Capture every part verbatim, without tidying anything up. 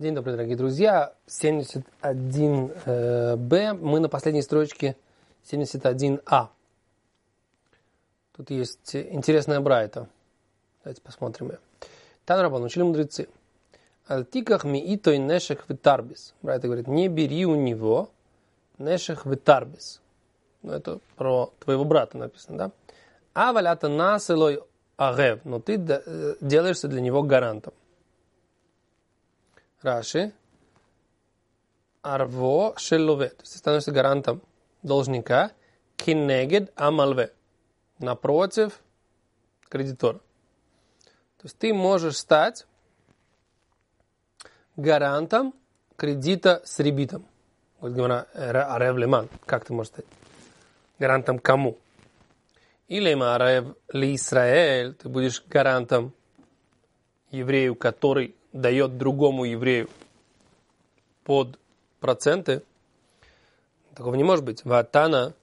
День добрый, дорогие друзья. семьдесят один бэ. Мы на последней строчке семьдесят один а. Тут есть интересная брайта. Давайте посмотрим ее. Танрабан, учили мудрецы. Альтиках ми итой нешех витарбис. Брайта говорит, не бери у него нешех витарбис. Ну, это про твоего брата написано, да? А валята населой агев. Но ты делаешься для него гарантом. Раши. Арво шеллове. То есть ты становишься гарантом должника. Кинегед амалве. Напротив кредитора. То есть ты можешь стать гарантом кредита с ребитом. Вот говоря, арев леман. Как ты можешь стать? Гарантом кому? Или арев ли Исраэль. Ты будешь гарантом еврею, который дает другому еврею под проценты. Такого не может быть. Ватана,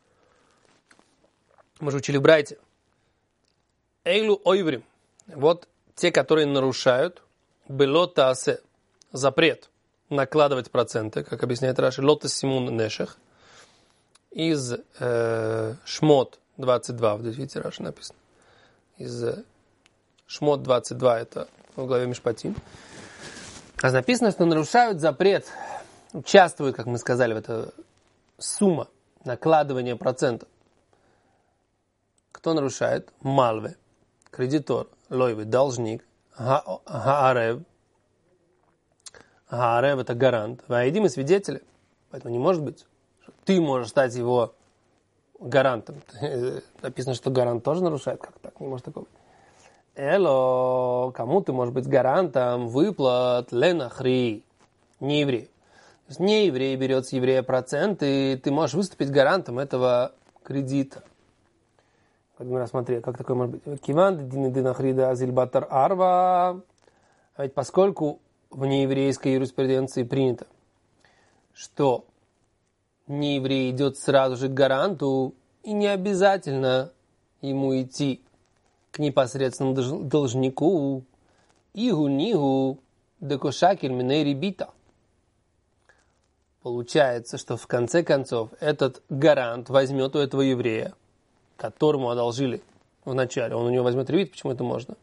мы же учили в Брайте. Эйлу ойврим. Вот те, которые нарушают белота асе, запрет накладывать проценты, как объясняет Раши, лота симун нешех, из э, Шмот двадцать два, вот видите, Раши написано. Из э, Шмот двадцать два, это в главе Мишпатим. А написано, что нарушают запрет, участвуют, как мы сказали, в этой сумма накладывания процентов. Кто нарушает? Малве, кредитор, лойве, должник, гаарев. Гаарев это гарант. Ваидим и свидетели. Поэтому не может быть, что ты можешь стать его гарантом. Написано, что гарант тоже нарушает. Как так? Не может такого быть. Эло, кому ты можешь быть гарантом выплат ленахри, не еврей. То есть не еврей берет с еврея проценты, и ты можешь выступить гарантом этого кредита. Смотри, как такое может быть? Киван дин динахрида азильбатар арва. А ведь поскольку в нееврейской юриспруденции принято, что нееврей идет сразу же к гаранту, и не обязательно ему идти к непосредственному должнику, игу-нигу, декошакель миней ребита. Получается, что в конце концов этот гарант возьмет у этого еврея, которому одолжили в начале, он у него возьмет ребит, почему это можно?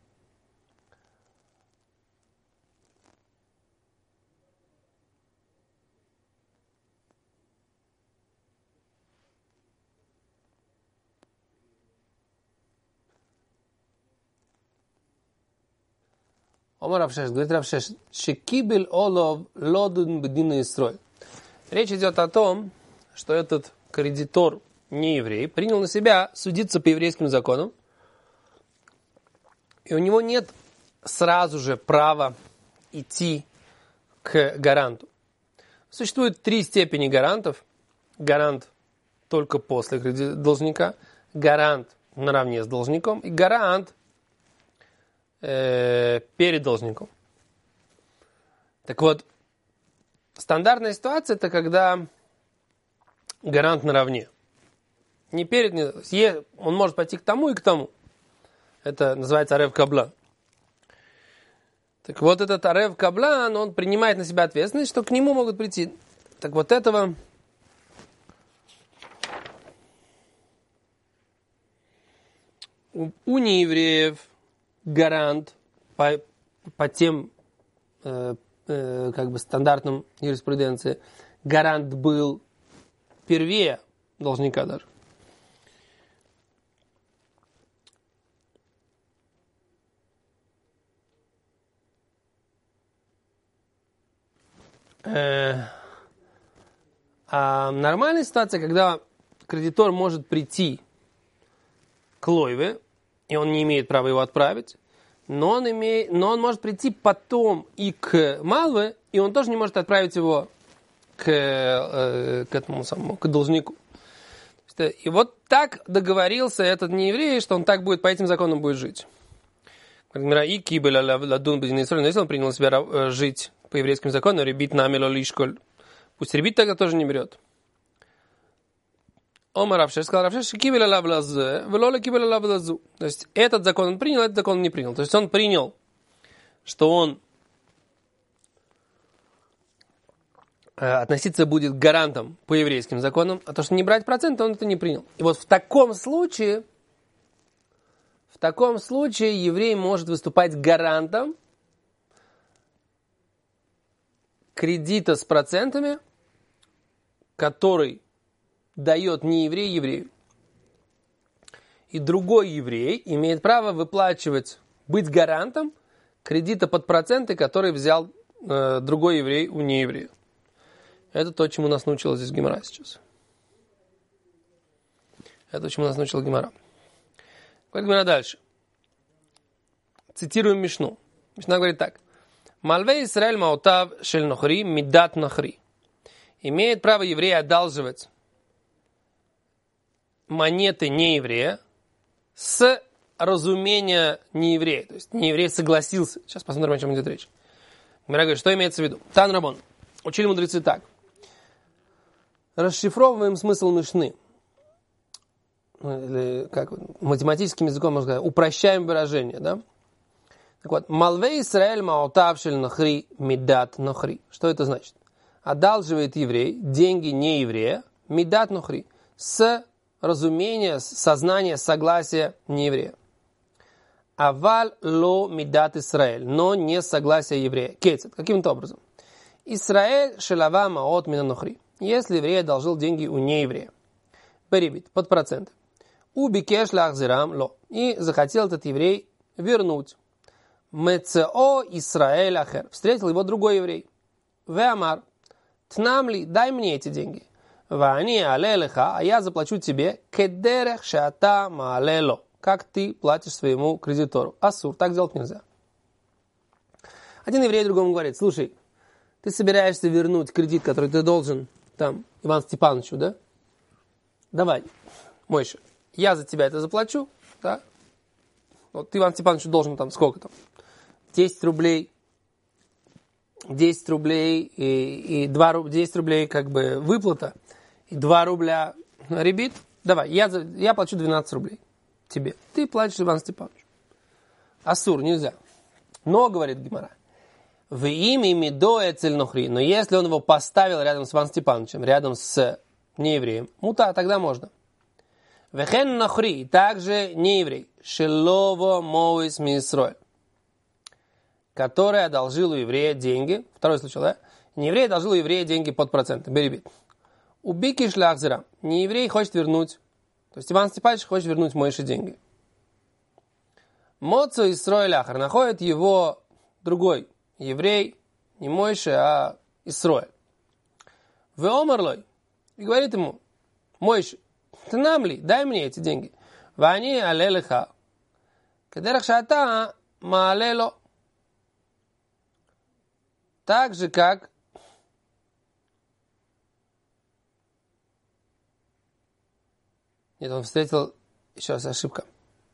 Омар Равшеш, говорит Равшеш, шекибель олов лодун бедина Исрой. Речь идет о том, что этот кредитор, не еврей, принял на себя судиться по еврейским законам, и у него нет сразу же права идти к гаранту. Существует три степени гарантов. Гарант только после должника, гарант наравне с должником и гарант перед должником. Так вот, стандартная ситуация это когда гарант наравне. Не перед, не, он может пойти к тому и к тому. Это называется арев каблан. Так вот этот арев каблан, он принимает на себя ответственность, что к нему могут прийти. Так вот этого у, у неевреев гарант по, по тем э, э, как бы стандартным юриспруденции, гарант был первее должника даже. Э, а нормальная ситуация, когда кредитор может прийти к лойве, и он не имеет права его отправить, но он, имеет, но он может прийти потом и к Малве, и он тоже не может отправить его к, э, к этому самому, к должнику. И вот так договорился этот нееврей, что он так будет, по этим законам будет жить. И кибель ладун бедина Исрой, но если он принял на себя жить по еврейским законам, ребит намело лишколь, пусть ребит тогда тоже не берет. Омар Равшеш сказал, Равшеш кибель алав лазе, велола кибель алав лазу. То есть этот закон он принял, этот закон он не принял. То есть он принял, что он относиться будет к гарантам по еврейским законам, а то, что не брать проценты, он это не принял. И вот в таком случае, в таком случае еврей может выступать гарантом кредита с процентами, который дает не еврей еврею. И другой еврей имеет право выплачивать, быть гарантом кредита под проценты, который взял э, другой еврей у нееврея. Это то, чему нас научила здесь Гемара сейчас. Это то, чему нас научила Гемара. Говорит Гемара дальше. Цитируем Мишну. Мишна говорит так. Малвей Исраэль маутав шель нохри мидат нохри. Имеет право еврея одалживать монеты нееврея с разумения нееврея. То есть нееврей согласился. Сейчас посмотрим, о чем идет речь. Гемара говорит, что имеется в виду? Тан Рабон. Учили мудрецы так. Расшифровываем смысл Мишны. Или как математическим языком можно сказать. Упрощаем выражение, да? Так вот. Малвей Исраэль маотавшель нахри мидат нахри. Что это значит? Одалживает еврей деньги не еврея мидат нахри. С разумения, сознания, согласия не еврея. Аваль ло мидат Исраэль. Но не согласие еврея. Кейцет. Каким-то образом. Исраэль шелава маот мина нахри. Если еврей одолжил деньги у нееврея. Перебит. Под процент. У бикеш лахзирам ло. И захотел этот еврей вернуть. Мецео Исраэль ахер. Встретил его другой еврей. Веамар. Тнамли. Дай мне эти деньги. Вани алелеха. А я заплачу тебе. Кедерех шата маалело. Как ты платишь своему кредитору. Асур. Так делать нельзя. Один еврей другому говорит. Слушай. Ты собираешься вернуть кредит, который ты должен там Ивану Степановичу, да? Давай, Мойша, я за тебя это заплачу, да? Вот ты Ивану Степановичу должен там сколько там? десять рублей, десять рублей и, и два, десять рублей как бы выплата, и два рубля ребит. Давай, я, за, я плачу двенадцать рублей тебе. Ты платишь Ивану Степановичу. Асур, нельзя. Но, говорит Гемара, в имя медоэ цель нохри. Но если он его поставил рядом с Иваном Степановичем, рядом с неевреем, мута, тогда можно. Вехен нохри, также нееврей, шелово моис мисроль, который одолжил у еврея деньги, второй случай, да? Нееврей одолжил у еврея деньги под проценты, беребит. Убики шлахзера, нееврей хочет вернуть, то есть Иван Степанович хочет вернуть Мойше деньги. Моцо Исроэль ахар, находит его другой еврей, не Мойше, а Исроэль. Вы омарлой. И говорит ему, Мойше, ты нам ли, дай мне эти деньги. Вани алелеха. Кедерах шата маалело. Так же, как нет, он встретил, еще раз ошибка.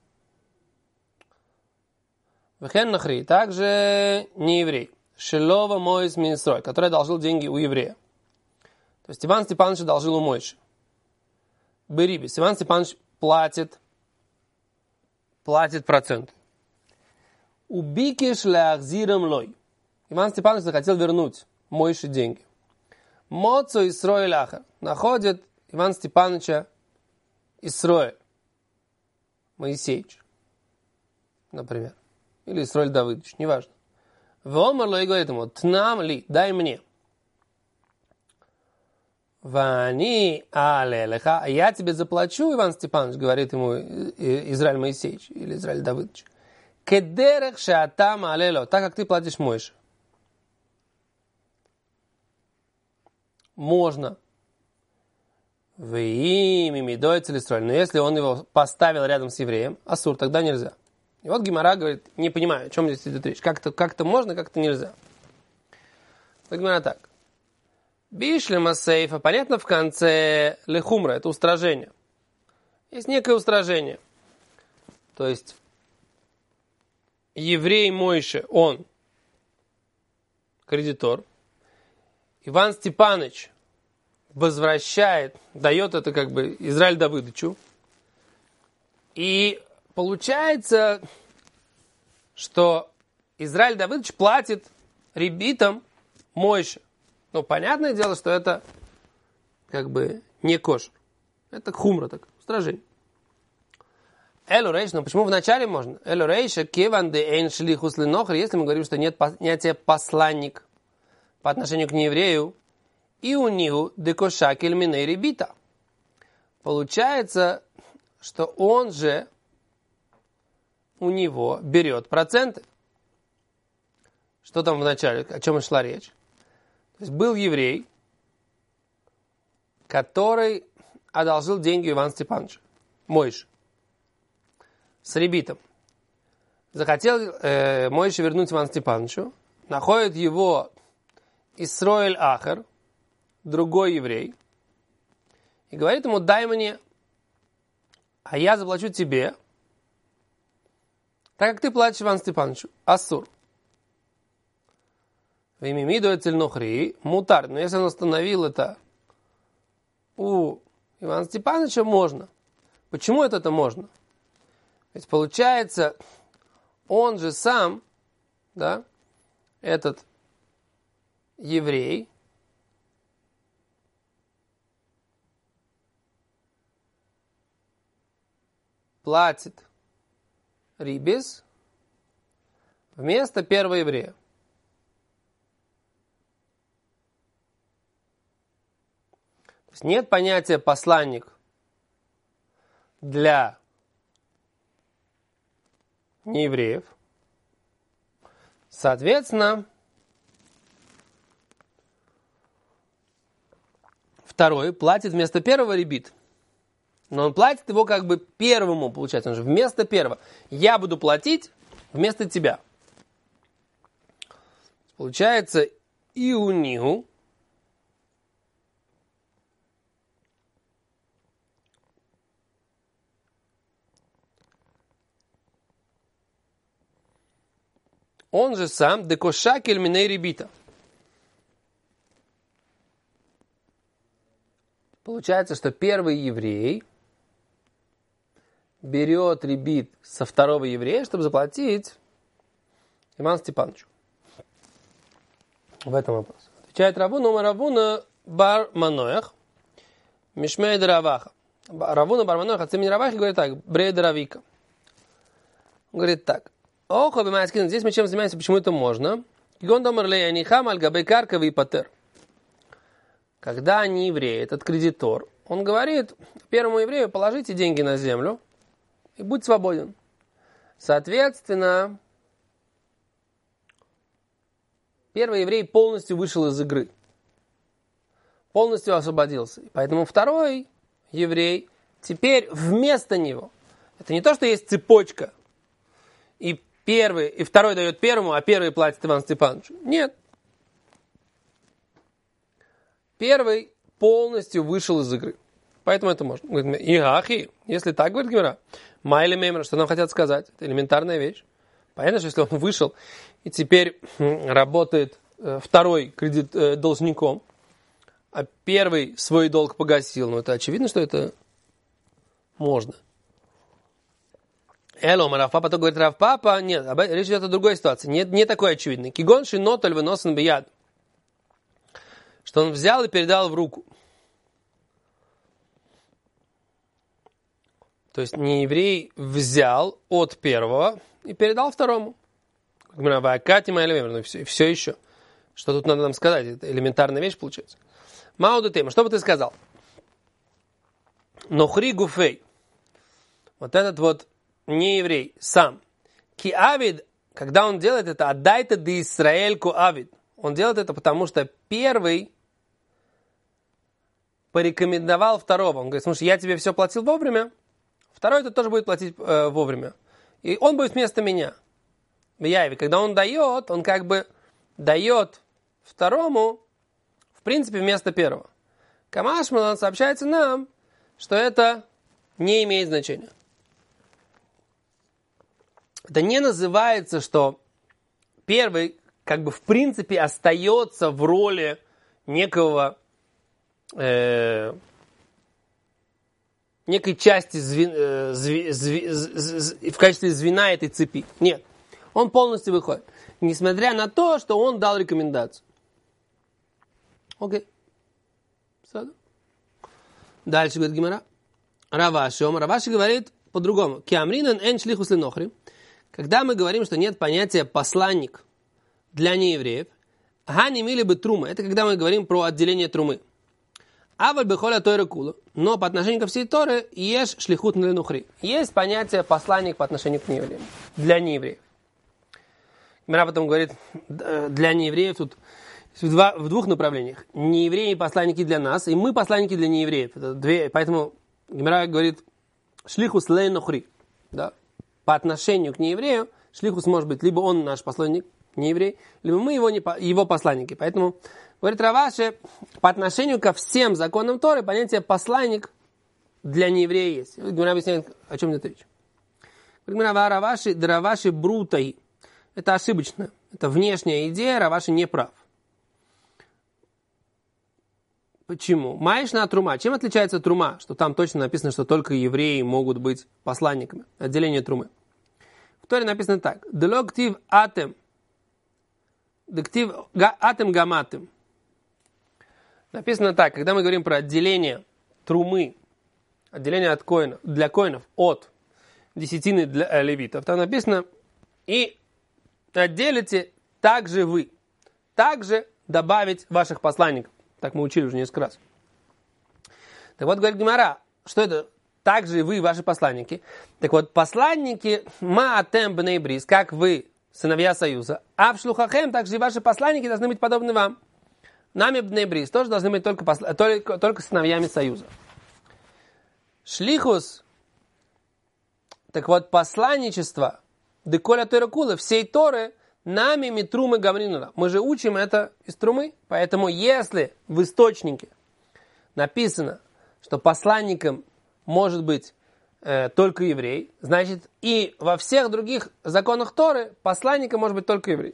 Вехен нахри, также не еврей. Шелова Моис Минсрой, который одолжил деньги у еврея. То есть Иван Степанович одолжил у Мойши. Берибис. Иван Степанович платит, платит процент. Убикиш лахзирам лой. Иван Степанович захотел вернуть Мойше деньги. Моцо Исроэль ахар. Находит Иван Степановича Исроэль. Моисеевич. Например. Или Исроэль Давыдович, неважно. Вомарло и говорит ему, тнам ли, дай мне. Вани алелеха, я тебе заплачу, Иван Степанович, говорит ему Израиль Моисеевич или Израиль Давыдович. Кедерех шаатам алело, так как ты платишь Мойше. Можно. В имя медой целестрой. Но если он его поставил рядом с евреем, асур, тогда нельзя. И вот Гемара говорит, не понимаю, о чем здесь идет речь. Как-то, как-то можно, как-то нельзя. Вот Гемара так. Бишлема сейфа, понятно в конце лехумра, это устражение. Есть некое устражение. То есть еврей Мойше, он кредитор. Иван Степанович возвращает, дает это как бы Израиль Давыдовичу. И получается, что Израиль Давыдович платит ребитам Мойше. Ну, понятное дело, что это как бы не кошер. Это хумра, так, устражение. Элу рейш, но почему вначале можно? Элу рейша кеван де эйн шлихус ленохр, если мы говорим, что нет понятия посланник по отношению к нееврею, и у нигу де кошакель миней ребита. Получается, что он же у него берет проценты. Что там в начале, о чем и шла речь? То есть был еврей, который одолжил деньги Ивану Степановичу, Мойше, с ребитом. Захотел э, Мойше вернуть Ивану Степановичу, находит его Исроэль Ахар, другой еврей, и говорит ему: дай мне, а я заплачу тебе, так как ты платишь Ивану Степановичу, ассур. В имя Мидуэцель Нохри, мутар, но если он установил это у Ивана Степановича, можно. Почему это, это можно? Ведь получается, он же сам, да, этот еврей, платит рибис вместо первого еврея. То есть нет понятия посланник для неевреев. Соответственно, второй платит вместо первого ребит. Но он платит его как бы первому, получается, он же вместо первого. Я буду платить вместо тебя. Получается, и у нигу он же сам декошакель миней ребита. Получается, что первый еврей берет ребит со второго еврея, чтобы заплатить Ивану Степановичу. В этом вопрос. Отвечает Равуна, ума Равуна бар Маноях, Мишмей Раваха. Равуна бар Маноях от имени Равахи говорит так: Брейд Равика. Он говорит так: Ох, обимайскин, здесь мы чем занимаемся, почему это можно? Гондомерлей анихам аль-габей карковый патер. Когда не еврей, этот кредитор, он говорит первому еврею: положите деньги на землю и будь свободен. Соответственно, первый еврей полностью вышел из игры. Полностью освободился. И поэтому второй еврей теперь вместо него. Это не то, что есть цепочка. И первый, и второй дает первому, а первый платит Ивану Степановичу. Нет. Первый полностью вышел из игры. Поэтому это можно. Говорит, Игахи, если так, говорит Гемара, майли мемер, что нам хотят сказать? Это элементарная вещь. Понятно, что если он вышел и теперь работает э, второй кредит э, должником, а первый свой долг погасил, ну это очевидно, что это можно. Эло, Рафпапа, то говорит Рафпапа, нет, речь идет о другой ситуации, не, не такой очевидной. Кигон шиноталь выносен бияд. Что он взял и передал в руку. То есть не еврей взял от первого и передал второму. Ну, все, все еще. Что тут надо нам сказать? Это элементарная вещь получается. Мауду тема. Что бы ты сказал? Нохри гуфей. Вот этот вот не еврей сам. Ки авид, когда он делает это, отдай-то де Исраэль ку авид. Он делает это, потому что первый порекомендовал второго. Он говорит: слушай, я тебе все платил вовремя, второй это тоже будет платить э, вовремя. И он будет вместо меня. В Яеве. Когда он дает, он как бы дает второму, в принципе, вместо первого. Камашман сообщается нам, что это не имеет значения. Это не называется, что первый как бы в принципе остается в роли некого э, некой части звен, э, зв, зв, зв, зв, в качестве звена этой цепи. Нет. Он полностью выходит. Несмотря на то, что он дал рекомендацию. Окей. Дальше говорит Гемара. Раваши. Раваши говорит по-другому. Киамринан эн шлихус ленохри. Когда мы говорим, что нет понятия посланник для неевреев, гани мили бы трума. Это когда мы говорим про отделение трумы. Аваль бехоля тойра кула. Но по отношению ко всей Торе еш шлихут ленухри. Есть понятие посланник по отношению к неевреям. Для неевреев. Гемара потом говорит, для неевреев тут в, два, в двух направлениях. Неевреи посланники для нас, и мы посланники для неевреев. Это две, поэтому Гемара говорит шлихус ленухри. Да? По отношению к нееврею, шлихус может быть либо он наш посланник, не еврей, либо мы его, не, его посланники. Поэтому, говорит Раваши, по отношению ко всем законам Торы, понятие посланник для нееврея есть. Гемара объясняет, о чем идет речь. Говорит Раваши, да Раваши брутай. Это ошибочно. Это внешняя идея, Раваши не прав. Почему? Маишна трума. Чем отличается трума? Что там точно написано, что только евреи могут быть посланниками. Отделение трумы. В Торе написано так. Делоктив атем. Дектив атем гаматем. Написано так. Когда мы говорим про отделение трумы, отделение от коинов, для коинов от десятины для левитов, там написано и отделите также вы. Также добавить ваших посланников. Так мы учили уже несколько раз. Так вот, говорит Гемара, что это? Также вы, ваши посланники. Так вот, посланники маатем бней брис, как вы, сыновья союза, а в шлухахем также и ваши посланники должны быть подобны вам. Нами бней брис тоже должны быть только, посл... только, только сыновьями союза. Шлихус, так вот, посланничество, деколя тойракула, всей Торы, нами митрумы гавринула. Мы же учим это из трумы, поэтому если в источнике написано, что посланником может быть э, только еврей, значит и во всех других законах Торы посланником может быть только еврей.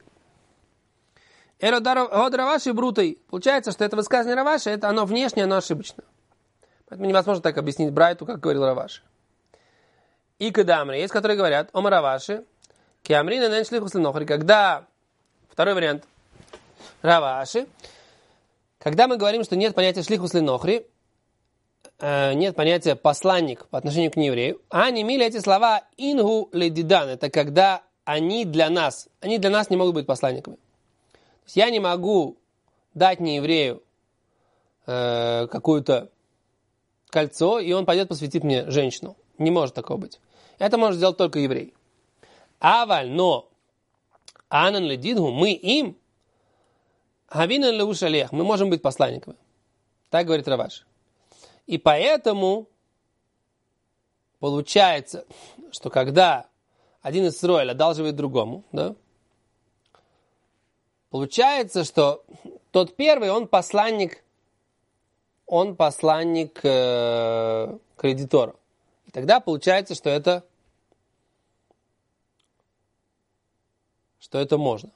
Эрод Раваши брутай. Получается, что это высказывание Раваши, это оно внешнее, оно ошибочно. Поэтому невозможно так объяснить Брайту, как говорил Раваши. И кадамри, есть, которые говорят, ома Раваши, киамрина нэн шлихус ленохри, когда, второй вариант, Раваши, когда мы говорим, что нет понятия шлихус ленохри, нет понятия посланник по отношению к нееврею, а не мили эти слова ингу ледидан, это когда они для нас, они для нас не могут быть посланниками. То есть я не могу дать нееврею э, какое-то кольцо, и он пойдет посвятит мне женщину. Не может такого быть. Это может сделать только еврей. Аваль, но анан ледидгу, мы им, гавинан леушалех, мы можем быть посланниками. Так говорит Раваш. И поэтому получается, что когда один из Исроэля одалживает другому, да, получается, что тот первый, он посланник, он посланник э, кредитора. И тогда получается, что это, что это можно.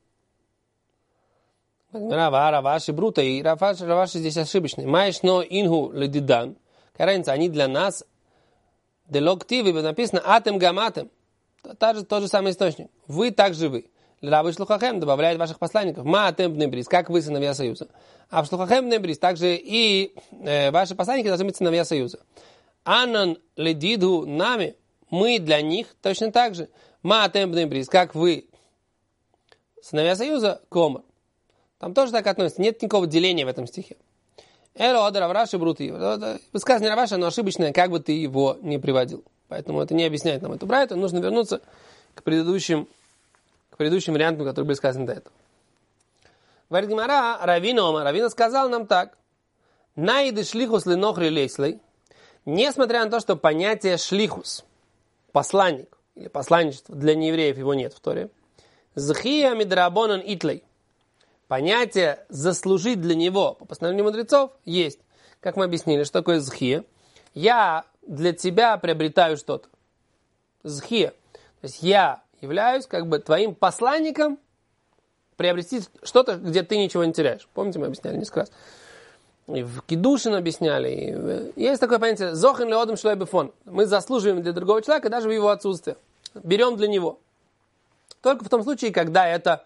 Раваши брута, и Раваши, Раваши здесь ошибочный. Маешь но ингу ледидан. Какая разница, они для нас делоктивы, написано атем гаматем. Тот же, тот же самый источник. Вы также вы. Рабы шлухахем добавляет ваших посланников. Ма атем бнебрис, как вы сыновья союза. А в шлухахем бнебрис также и э, ваши посланники должны быть сыновья союза. Анан ледиду нами, мы для них точно так же. Ма атем бнебрис, как вы сыновья союза, комар. Там тоже так относится. Нет никакого деления в этом стихе. Эро адра Раваши брути. Высказывание Раваши, оно ошибочное, как бы ты его не приводил. Поэтому это не объясняет нам эту брайту. Нужно вернуться к предыдущим, к предыдущим вариантам, которые были сказаны до этого. Говорит Гемара, Равина, Равина сказал нам так. Наиды шлихус ленохри лейслей. Несмотря на то, что понятие шлихус, посланник или посланничество, для неевреев его нет в Торе. Зхия мидрабонан итлей. Понятие «заслужить для него» по постановлению мудрецов есть. Как мы объяснили, что такое зхия? Я для тебя приобретаю что-то. Зхия. То есть я являюсь как бы твоим посланником приобрести что-то, где ты ничего не теряешь. Помните, мы объясняли несколько раз. И в Кидушин объясняли. И есть такое понятие «зохен леодам шлой бефон». Мы заслуживаем для другого человека даже в его отсутствие. Берем для него. Только в том случае, когда это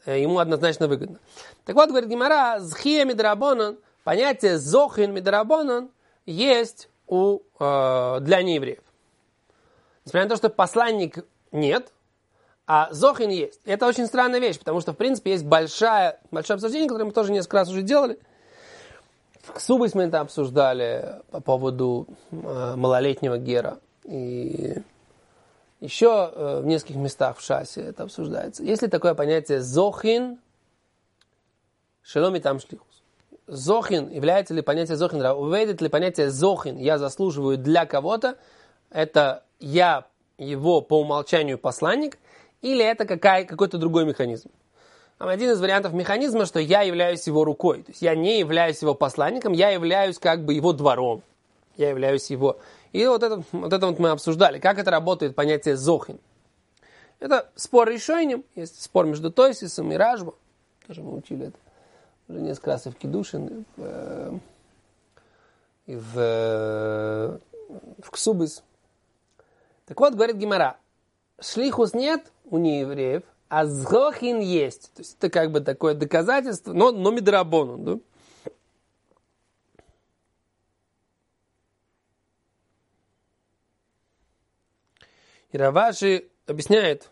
ему однозначно выгодно. Так вот, говорит Гемара, зхия мидрабонан, понятие зохин мидрабонан есть у, э, для неевреев. Несмотря на то, что посланник нет, а зохин есть. И это очень странная вещь, потому что, в принципе, есть большое, большое обсуждение, которое мы тоже несколько раз уже делали. В Ксубис мы это обсуждали по поводу э, малолетнего гера. И еще э, в нескольких местах в Шасе это обсуждается. Есть ли такое понятие зохин шеломи там шлихус? Зохин, является ли понятие зохин, увидит ли понятие зохин, я заслуживаю для кого-то, это я его по умолчанию посланник, или это какая, какой-то другой механизм? Один из вариантов механизма, что я являюсь его рукой. То есть я не являюсь его посланником, я являюсь как бы его двором. Я являюсь его... И вот это вот, это вот мы обсуждали. Как это работает понятие зохин? Это спор решением. Есть спор между Тойсисом и Рашбо. Тоже мы учили это уже несколько раз и в Кидушин, и в, и в, в Ксубис. Так вот, говорит Гемара, шлихус нет у неевреев, а зохин есть. То есть это как бы такое доказательство, но, но мидрабону, да? И Раваши объясняет,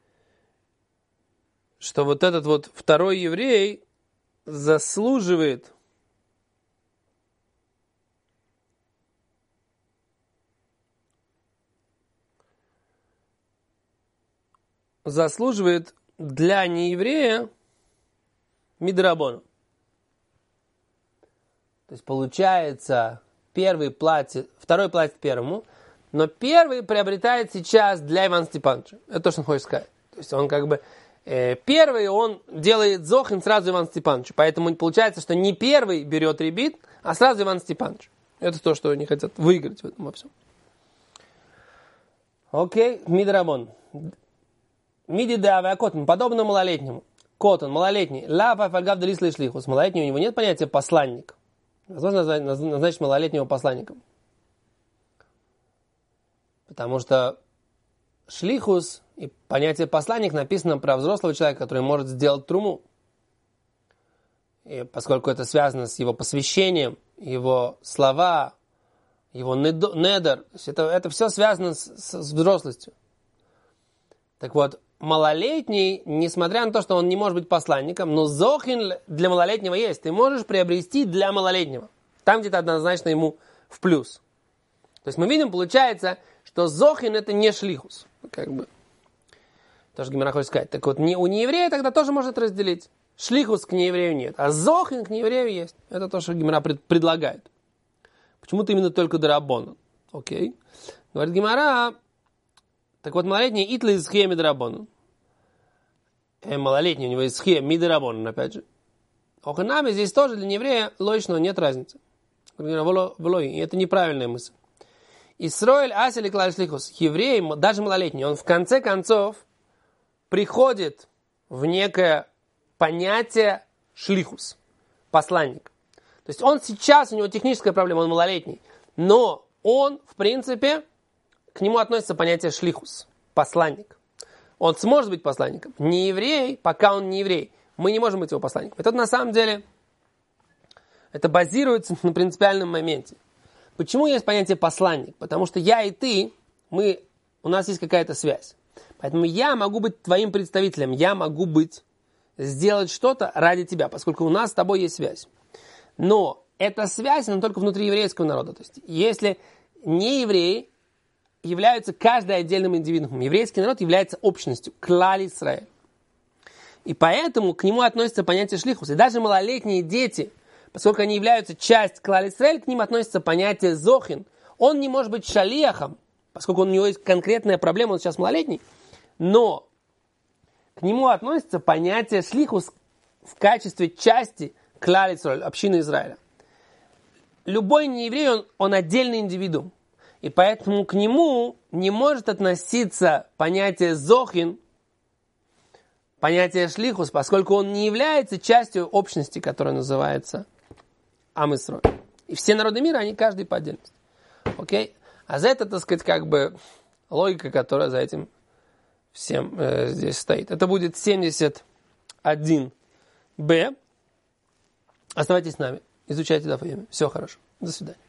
что вот этот вот второй еврей заслуживает заслуживает для нееврея мидрабону. То есть получается, первый платит, второй платит первому, но первый приобретает сейчас для Ивана Степановича. Это то, что он хочет сказать. То есть он как бы э, первый, он делает зохин сразу Ивану Степановичу. Поэтому получается, что не первый берет ребит, а сразу Иван Степанович. Это то, что они хотят выиграть в этом во всем. Окей, мидрабон. Миди давай котон, подобно малолетнему. Котон, малолетний. Лава фальгав делисла и шлихус. Малолетний у него нет понятия посланник. Возможно назначить малолетнего посланником. Потому что шлихус и понятие посланник написано про взрослого человека, который может сделать труму. И поскольку это связано с его посвящением, его слова, его недер, это, это все связано с, с, с взрослостью. Так вот, малолетний, несмотря на то, что он не может быть посланником, но зохин для малолетнего есть. Ты можешь приобрести для малолетнего. Там где-то однозначно ему в плюс. То есть мы видим, получается, что зохин это не шлихус. Как бы. То, что Гемара хочет сказать. Так вот, не, у нееврея тогда тоже может разделить. Шлихус к нееврею нет, а зохин к нееврею есть. Это то, что Гемара пред, предлагает. Почему-то именно только дарабон. Окей. Говорит Гемара, так вот, малолетний итла из схия мидрабон. Э, малолетний у него из схия мидрабон, опять же. Оханами здесь тоже для нееврея логично, нет разницы. И это неправильная мысль. Исроэль асели клаль шлихус. Еврей, даже малолетний, он в конце концов приходит в некое понятие шлихус, посланник. То есть он сейчас, у него техническая проблема, он малолетний, но он, в принципе, к нему относится понятие шлихус, посланник. Он сможет быть посланником. Не еврей, пока он не еврей. Мы не можем быть его посланником. И тут на самом деле это базируется на принципиальном моменте. Почему есть понятие посланник? Потому что я и ты, мы, у нас есть какая-то связь. Поэтому я могу быть твоим представителем, я могу быть, сделать что-то ради тебя, поскольку у нас с тобой есть связь. Но эта связь, она только внутри еврейского народа. То есть, если не евреи являются каждый отдельным индивидуумом, еврейский народ является общностью, клаль Исраэль. И поэтому к нему относится понятие шлихус. И даже малолетние дети, поскольку они являются частью клаль Исраэль, к ним относится понятие зохин. Он не может быть шалиахом, поскольку у него есть конкретная проблема, он сейчас малолетний, но к нему относится понятие шлихус в качестве части клаль Исраэль, общины Израиля. Любой нееврей, он, он отдельный индивидуум. И поэтому к нему не может относиться понятие зохин, понятие шлихус, поскольку он не является частью общности, которая называется Ам Исраэль. И все народы мира, они каждый по отдельности. Окей? А за это, так сказать, как бы логика, которая за этим всем э, здесь стоит. Это будет семьдесят один бэ. Оставайтесь с нами. Изучайте даф йоми. Все хорошо. До свидания.